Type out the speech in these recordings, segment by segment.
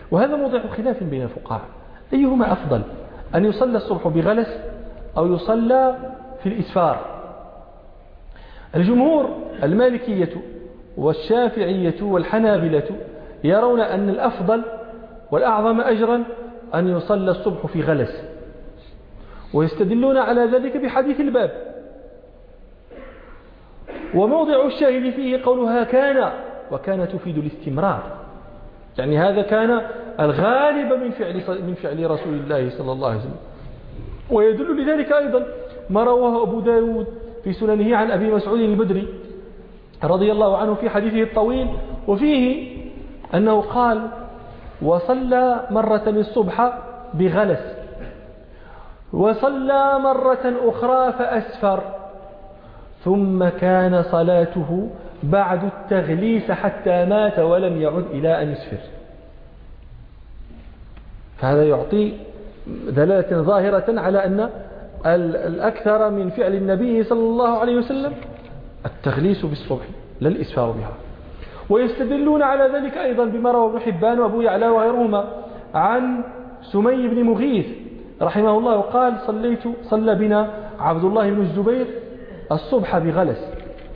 وهذا موضع خلاف بين الفقهاء، أيهما أفضل، أن يصلى الصبح بغلس أو يصلى في الإسفار؟ الجمهور المالكية والشافعية والحنابلة يرون أن الأفضل والأعظم أجرا أن يصلى الصبح في غلس، ويستدلون على ذلك بحديث الباب، وموضع الشاهد فيه قولها كان، وكان تفيد الاستمرار، يعني هذا كان الغالب من فعل رسول الله صلى الله عليه وسلم. ويدل لذلك أيضا ما رواه أبو داود في سننه عن أبي مسعود البدري رضي الله عنه في حديثه الطويل، وفيه أنه قال: وصلى مرة الصبح بغلس، وصلى مرة أخرى فأسفر، ثم كان صلاته بعد التغليس حتى مات ولم يعد إلى أن يسفر. فهذا يعطي دلالة ظاهرة على أن الأكثر من فعل النبي صلى الله عليه وسلم التغليس بالصبح لا الإسفار بها. ويستدلون على ذلك أيضا بما روى ابن حبان وأبو يعلى وغيرهما عن سمي بن مغيث رحمه الله قال: صلى بنا عبد الله بن الزبير الصبح بغلس،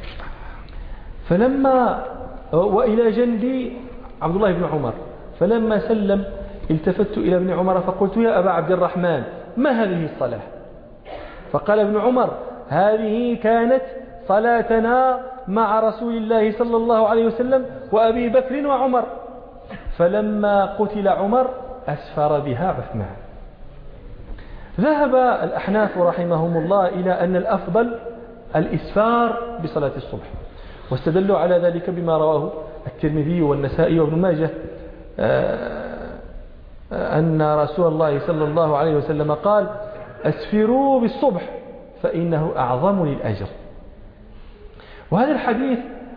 فلما وإلى جنبي عبد الله بن عمر، فلما سلم التفت إلى ابن عمر فقلت: يا أبا عبد الرحمن، ما هذه الصلاة؟ فقال ابن عمر: هذه كانت صلاتنا مع رسول الله صلى الله عليه وسلم وأبي بكر وعمر، فلما قتل عمر أسفر بها عثمان. ذهب الأحناف رحمهم الله إلى أن الأفضل الإسفار بصلاة الصبح، واستدلوا على ذلك بما رواه الترمذي والنسائي وابن ماجه أن رسول الله صلى الله عليه وسلم قال: أسفروا بالصبح فإنه أعظم للأجر. وهذا الحديث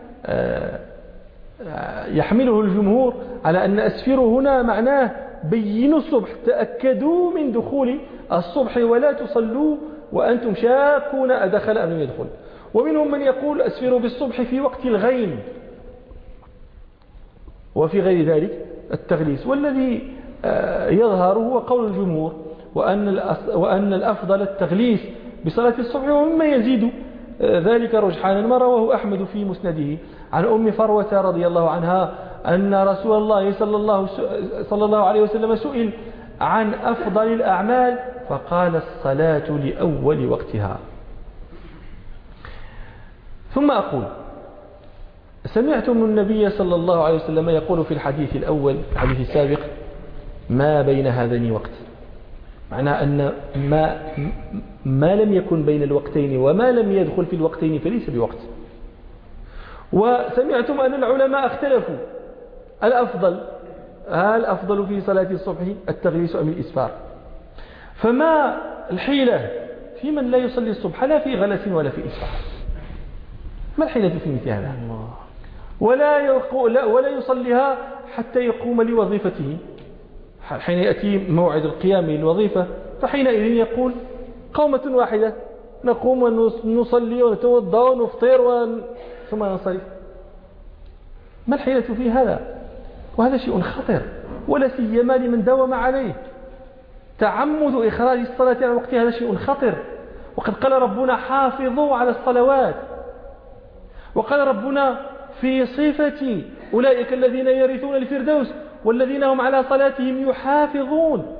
يحمله الجمهور على أن أسفروا هنا معناه بينوا الصبح، تأكدوا من دخول الصبح ولا تصلوا وأنتم شاكون أدخل أم لم يدخل. ومنهم من يقول أسفروا بالصبح في وقت الغيم وفي غير ذلك التغليس. والذي يظهر هو قول الجمهور، وأن الأفضل التغليس بصلاة الصبح. ومما يزيد ذلك رجحانا ما رواه أحمد في مسنده عن أم فروة رضي الله عنها أن رسول الله صلى الله عليه وسلم سئل عن أفضل الأعمال فقال: الصلاة لأول وقتها. ثم أقول: سمعتم النبي صلى الله عليه وسلم يقول في الحديث الأول الحديث السابق: ما بين هذين وقت، معناه أن ما لم يكن بين الوقتين وما لم يدخل في الوقتين فليس بوقت. وسمعتم أن العلماء اختلفوا هل الأفضل في صلاة الصبح التغليس أم الإسفار؟ فما الحيلة في من لا يصلي الصبح لا في غلس ولا في إسفار؟ ما الحيلة في مثل هذا؟ ولا يصليها حتى يقوم لوظيفته، حين يأتي موعد القيام للوظيفة فحينئذ يقول: قومة واحدة نقوم ونصلي ونتوضا ونفطر ثم ننصرف. ما الحيلة في هذا؟ وهذا شيء خطر، ولا سيما لمن داوم عليه. تعمد إخراج الصلاة عن وقتها هذا شيء خطر. وقد قال ربنا: حافظوا على الصلوات. وقال ربنا في صفة أولئك الذين يرثون الفردوس والذين هم على صلاتهم يحافظون.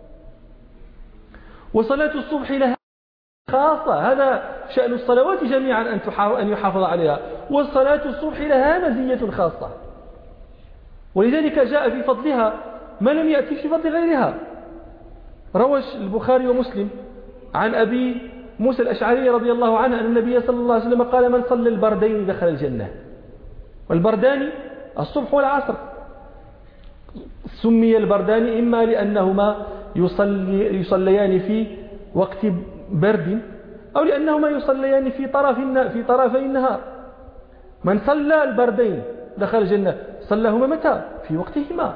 وصلاة الصبح لها خاصة، هذا شأن الصلوات جميعا أن يحافظ عليها، والصلاة الصبح لها مزية خاصة، ولذلك جاء في فضلها ما لم يأتي في فضل غيرها. روى البخاري ومسلم عن أبي موسى الأشعري رضي الله عنه أن النبي صلى الله عليه وسلم قال: من صلى البردين دخل الجنة. والبردان الصبح والعصر، سمي البردان إما لأنهما يصليان في وقت برد، أو لأنهما يصليان في طرفي النهار. من صلى البردين دخل الجنة، صلىهما متى؟ في وقتهما.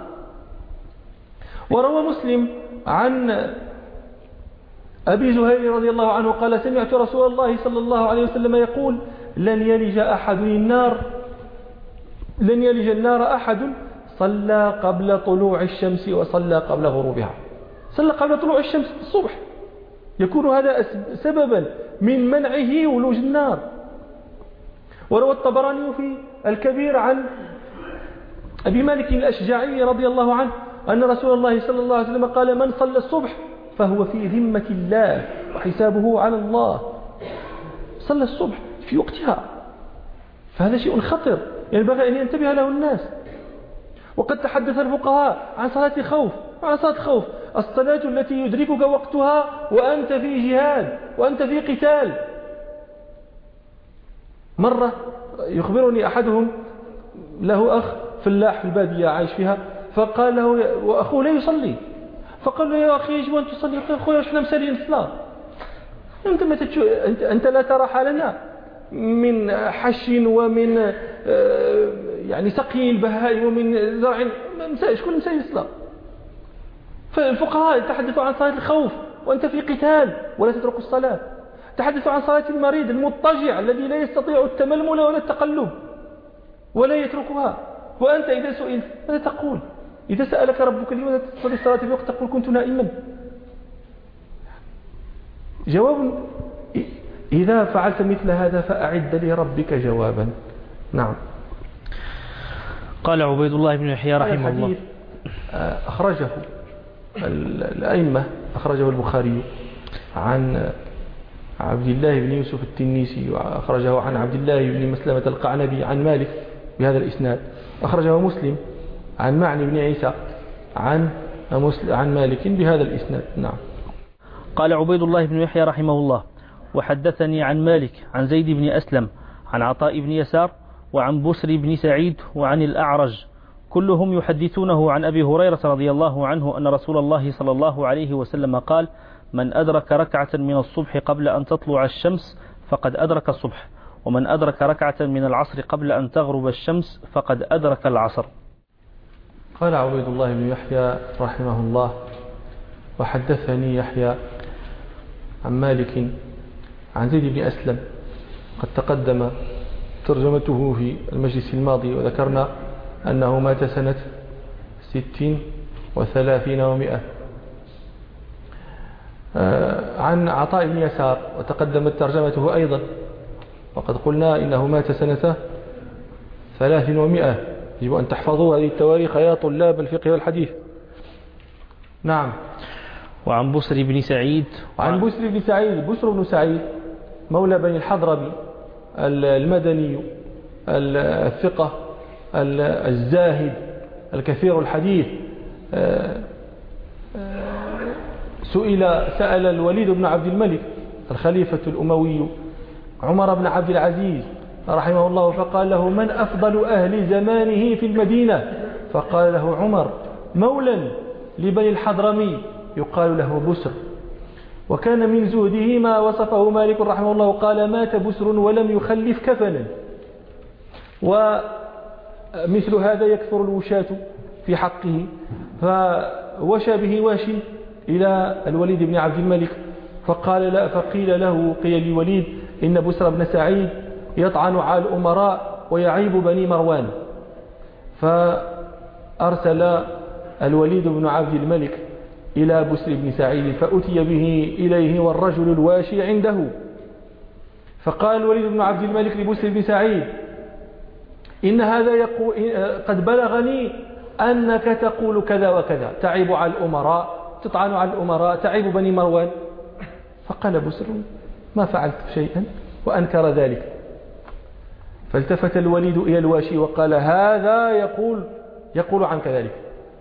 وروى مسلم عن أبي زهير رضي الله عنه قال: سمعت رسول الله صلى الله عليه وسلم يقول: لن يلج النار أحد صلى قبل طلوع الشمس وصلى قبل غروبها. صلى قبل طلوع الشمس الصبح، يكون هذا سببا من منعه ولوج النار. وروى الطبراني في الكبير عن أبي مالك الأشجعي رضي الله عنه أن رسول الله صلى الله عليه وسلم قال: من صلى الصبح فهو في ذمة الله وحسابه على الله. صلى الصبح في وقتها، فهذا شيء خطر ينبغي أن ينتبه له الناس. وقد تحدث الفقهاء عن صلاة خوف. عن صلاة خوف الصلاة التي يدركك وقتها وأنت في جهاد وأنت في قتال. مرة يخبرني أحدهم له أخ فلاح في البادية عايش فيها، فقال له وأخوه لا يصلي، فقال له: يا أخي يجب أن تصلي. قال: أخويا احنا مسالين الصلاة، أنت لا ترى حالنا من حش ومن يعني سقي البهائم ومن زرع، كل مسالين الصلاة. فالفقهاء تحدثوا عن صلاة الخوف وأنت في قتال ولا تترك الصلاة. تحدثوا عن صلاة المريض المضطجع الذي لا يستطيع التململ ولا التقلب ولا يتركها، وأنت إذا سئلت ماذا تقول؟ إذا سألك ربك لماذا تصلي الصلاة في وقت تقول: كنت نائما. جواب: إذا فعلت مثل هذا فأعد لربك جوابا. نعم. قال عبيد الله بن يحيى رحمه الله: أخرجه الأئمة، أخرجه البخاري عن عبد الله بن يوسف التنيسي، وأخرجه عن عبد الله بن مسلمة القعنبي عن مالك بهذا الإسناد. أخرجه مسلم عن معني بن عيسى عن مالك بهذا الإسناد. نعم. قال عبيد الله بن يحيى رحمه الله: وحدثني عن مالك عن زيد بن أسلم عن عطاء بن يسار وعن بسر بن سعيد وعن الأعرج، كلهم يحدثونه عن أبي هريرة رضي الله عنه أن رسول الله صلى الله عليه وسلم قال: من أدرك ركعة من الصبح قبل أن تطلع الشمس فقد أدرك الصبح، ومن أدرك ركعة من العصر قبل أن تغرب الشمس فقد أدرك العصر. قال عبيد الله بن يحيى رحمه الله: وحدثني يحيى عن مالك عن زيد بن أسلم، قد تقدم ترجمته في المجلس الماضي، وذكرنا أنه مات سنة 36 و100. عن عطاء بن يسار وتقدمت ترجمته أيضا، وقد قلنا إنه مات سنة 300. يجب أن تحفظوا هذه التواريخ يا طلاب الفقه والحديث. نعم. وعن بسر بن سعيد. عن بسر بن سعيد، بسر بن سعيد مولى بني الحضرمي المدني الثقة الزاهد الكثير الحديث. سأل الوليد بن عبد الملك الخليفة الأموي عمر بن عبد العزيز رحمه الله، فقال له: من أفضل أهل زمانه في المدينة؟ فقال له عمر: مولا لبني الحضرمي يقال له بسر. وكان من زهده ما وصفه مالك رحمه الله، قال: مات بسر ولم يخلف كفنا. ومثل هذا يكثر الوشاة في حقه، فوشى به واش إلى الوليد بن عبد الملك، فقيل له: قيل للوليد إن بسر بن سعيد يطعن على الأمراء ويعيب بني مروان. فأرسل الوليد بن عبد الملك إلى بسر بن سعيد، فأتي به إليه والرجل الواشي عنده. فقال الوليد بن عبد الملك لبسر بن سعيد: إن هذا يقول قد بلغني أنك تقول كذا وكذا، تعيب على الأمراء، تطعن على الأمراء، تعيب بني مروان. فقال بسر: ما فعلت شيئا، وأنكر ذلك. فالتفت الوليد إلى الواشي وقال: هذا يقول عنك ذلك.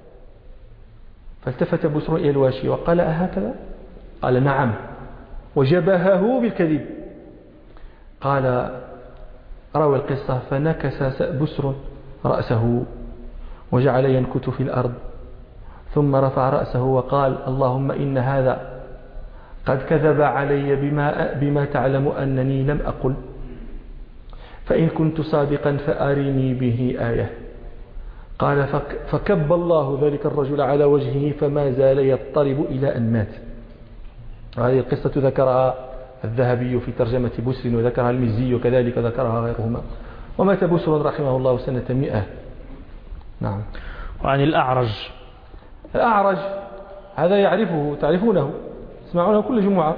فالتفت بسر إلى الواشي وقال: أهكذا؟ قال: نعم. وجبهه بالكذب. قال روى القصة: فنكس بسر رأسه وجعل ينكت في الأرض، ثم رفع رأسه وقال: اللهم إن هذا قد كذب علي بما تعلم أنني لم أقل، فإن كنت صادقا فأرني به آية. قال: فكب الله ذلك الرجل على وجهه فما زال يضطرب إلى أن مات. هذه القصة ذكرها الذهبي في ترجمة بسر، وذكرها المزي وكذلك ذكرها غيرهما. ومات بسر رحمه الله سنة 100. نعم. وعن الأعرج. الأعرج هذا يعرفه، تعرفونه، تسمعونه كل جمعة.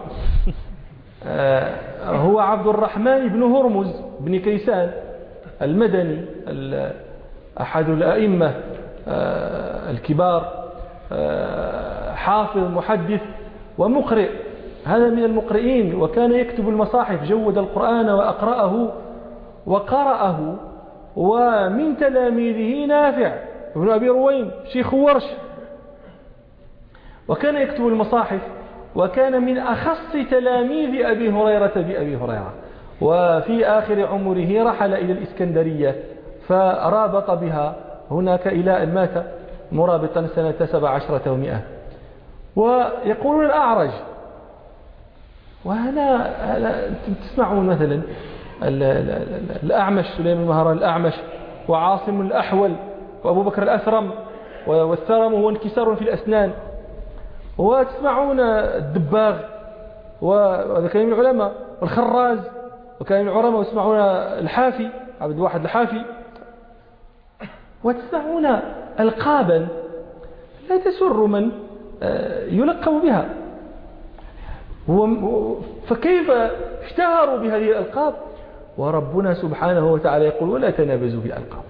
هو عبد الرحمن بن هرمز بن كيسان المدني، أحد الأئمة الكبار، حافظ محدث ومقرئ. هذا من المقرئين، وكان يكتب المصاحف، جود القرآن وقرأه. ومن تلاميذه نافع ابن أبي رويم شيخ ورش، وكان يكتب المصاحف، وكان من أخص تلاميذ أبي هريرة بأبي هريرة. وفي آخر عمره رحل إلى الإسكندرية فرابط بها هناك إلى أن مات مرابطا سنة 17 و100. ويقولون الأعرج. وهنا تسمعون مثلا الأعمش، سليمان المهران الأعمش، وعاصم الأحول، وأبو بكر الأثرم، والثرم هو انكسار في الأسنان. وتسمعون الدباغ، وهذا كان من العلماء، والخراز، وكان من العلماء. وتسمعون الحافي، عبد الواحد الحافي. وتسمعون ألقابا لا تسر من يلقب بها. فكيف اشتهروا بهذه الألقاب؟ وربنا سبحانه وتعالى يقول: ولا تنابزوا بالألقاب.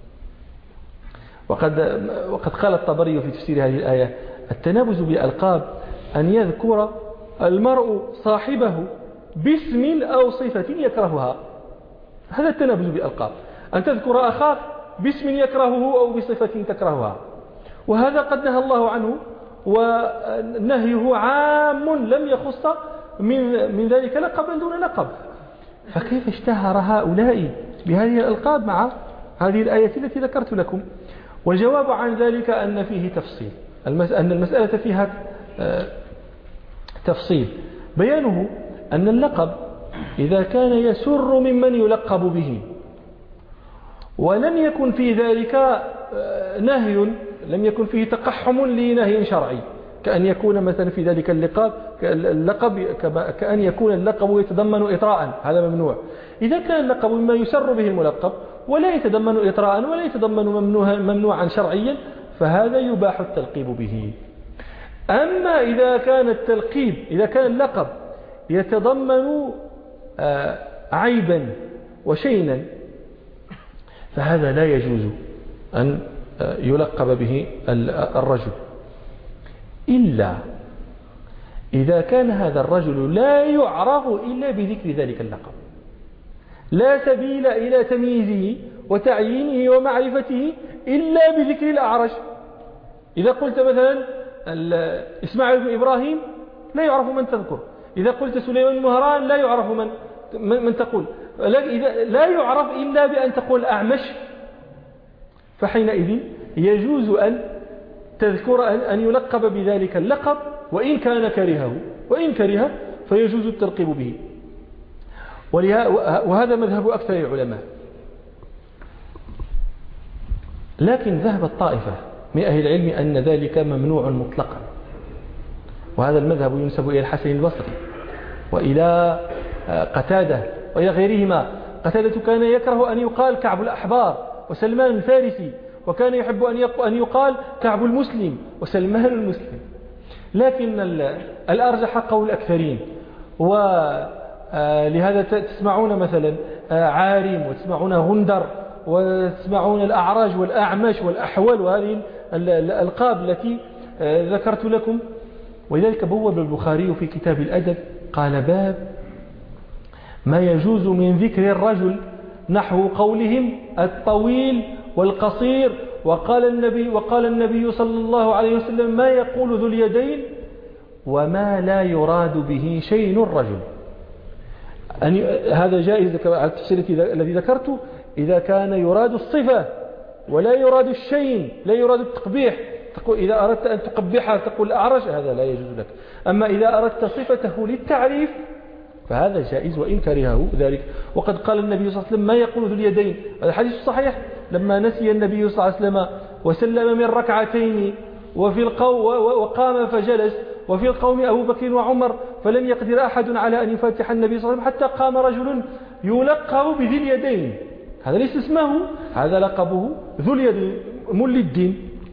وقد قال الطبري في تفسير هذه الآية: التنابز بالألقاب أن يذكر المرء صاحبه باسم أو صفة يكرهها. هذا التنابز بالألقاب، أن تذكر أخاك باسم يكرهه أو بصفة تكرهها. وهذا قد نهى الله عنه، ونهيه عام لم يخص من ذلك لقبا دون لقب. فكيف اشتهر هؤلاء بهذه الألقاب مع هذه الآية التي ذكرت لكم؟ والجواب عن ذلك أن فيه تفصيل، أن المسألة فيها تفصيل. بيانه أن اللقب إذا كان يسر ممن يلقب به، ولم يكن في ذلك نهي، لم يكن فيه تقحم لنهي شرعي، كأن يكون مثلا في ذلك اللقب كأن يكون اللقب يتضمن إطراء، هذا ممنوع. إذا كان اللقب مما يسر به الملقب ولا يتضمن إطراء ولا يتضمن ممنوعا شرعيا، فهذا يباح التلقيب به. أما إذا كان اللقب يتضمن عيبا وشينا، فهذا لا يجوز أن يلقب به الرجل، إلا إذا كان هذا الرجل لا يعرف إلا بذكر ذلك اللقب، لا سبيل إلى تمييزه وتعيينه ومعرفته إلا بذكر الأعرج. إذا قلت مثلا إسماعيل بن إبراهيم لا يعرف من تذكر، إذا قلت سليمان المهران لا يعرف من تقول، لا يعرف إلا بأن تقول أعمش. فحينئذ يجوز أن تذكر أن يلقب بذلك اللقب وإن كان كرهه، وإن كره فيجوز التلقيب به. وهذا مذهب أكثر العلماء. لكن ذهبت طائفة من أهل العلم أن ذلك ممنوع مطلقا، وهذا المذهب ينسب إلى الحسن البصري وإلى قتادة وإلى غيرهما. قتادة كان يكره أن يقال كعب الأحبار وسلمان الفارسي، وكان يحب أن يقال كعب المسلم وسلمان المسلم. لكن الأرجح قول الأكثرين، ولهذا تسمعون مثلا عارم، وتسمعون غندر، وتسمعون الأعراج والأعمش والأحول، وهذه الألقاب التي ذكرت لكم. ولذلك بوب البخاري في كتاب الأدب قال: باب ما يجوز من ذكر الرجل نحو قولهم الطويل والقصير. وقال النبي صلى الله عليه وسلم: ما يقول ذو اليدين وما لا يراد به شيء الرجل. هذا جائز على التفسير الذي ذكرته إذا كان يراد الصفة ولا يراد الشيء، لا يراد التقبيح. تقول إذا أردت أن تقبحها تقول أعرج، هذا لا يجوز لك. أما إذا أردت صفته للتعريف فهذا جائز وإن كرهه ذلك. وقد قال النبي صلى الله عليه وسلم: ما يقول ذو اليدين. هذا الحديث الصحيح لما نسي النبي صلى الله عليه وسلم وسلم من ركعتين وقام فجلس، وفي القوم أبو بكر وعمر، فلم يقدر أحد على أن يفتح النبي صلى الله عليه وسلم حتى قام رجل يلقب بذي اليدين. هذا ليس اسمه، هذا لقبه ذو اليدين مل الدين.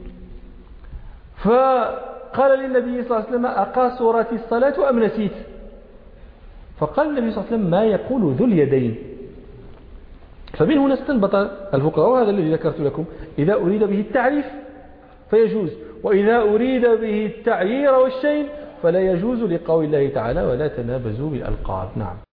فقال للنبي صلى الله عليه وسلم أقاصرت الصلاة أم نسيت؟ فقال النبي صلى الله عليه وسلم ما يقول ذو اليدين. فمن هنا استنبط الفقهاء، وهذا الذي ذكرت لكم، إذا أريد به التعريف فيجوز، وإذا أريد به التعيير والشين فلا يجوز، لقول الله تعالى ولا تنابزوا بالألقاب. نعم.